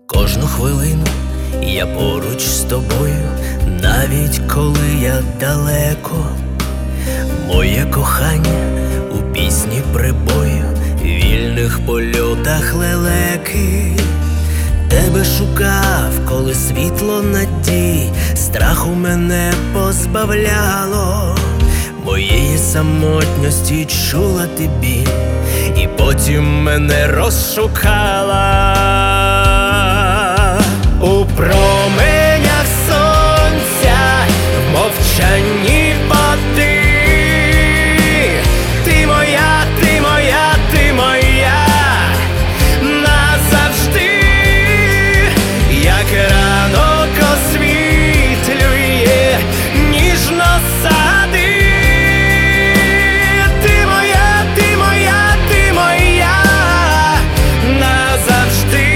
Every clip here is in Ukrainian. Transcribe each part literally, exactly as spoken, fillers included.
Кожну хвилину я поруч з тобою, навіть коли я далеко. Моє кохання у пісні прибою, вільних польотах лелеки. Тебе шукав, коли світло надій страху мене позбавляло. Моєї самотності чула ти біль, і потім мене розшукала. У променях сонця, в мовчанні води. Ти моя, ти моя, ти моя назавжди. Як ранок освітлює ніжно сади. Ти моя, ти моя, ти моя назавжди.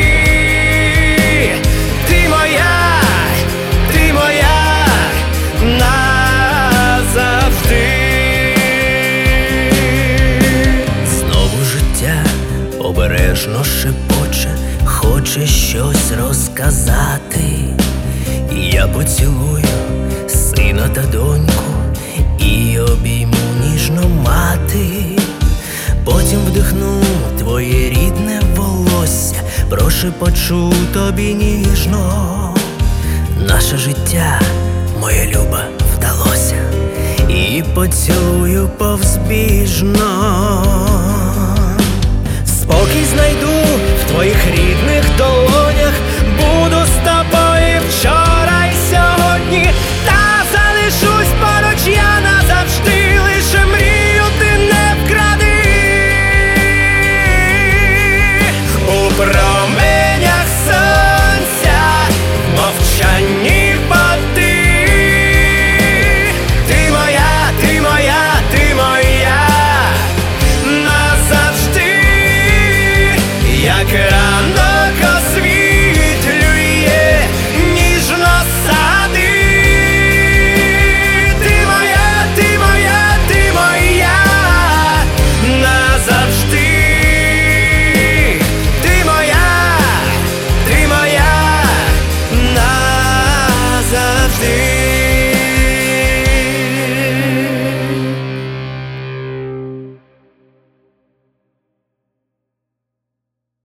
Ти моя, ти моя назавжди. Знову життя обережно шепоче, хоче щось розказати. Я поцілую сина та доньку і обійму ніжно мати. Потім вдихну твоє рідне волосся, прошепочу тобі ніжно. Наше життя, моя люба, вдалося, і поцілую повзбіжно. Спокій знайду в твоїх рідних долонях, буду з тобою вчора й сьогодні, та залишусь поруч я назавжди, лише мрію ти не вкради. У променях сонця, в мовчанні води. Ти моя, ти моя, ти моя назавжди. Як рано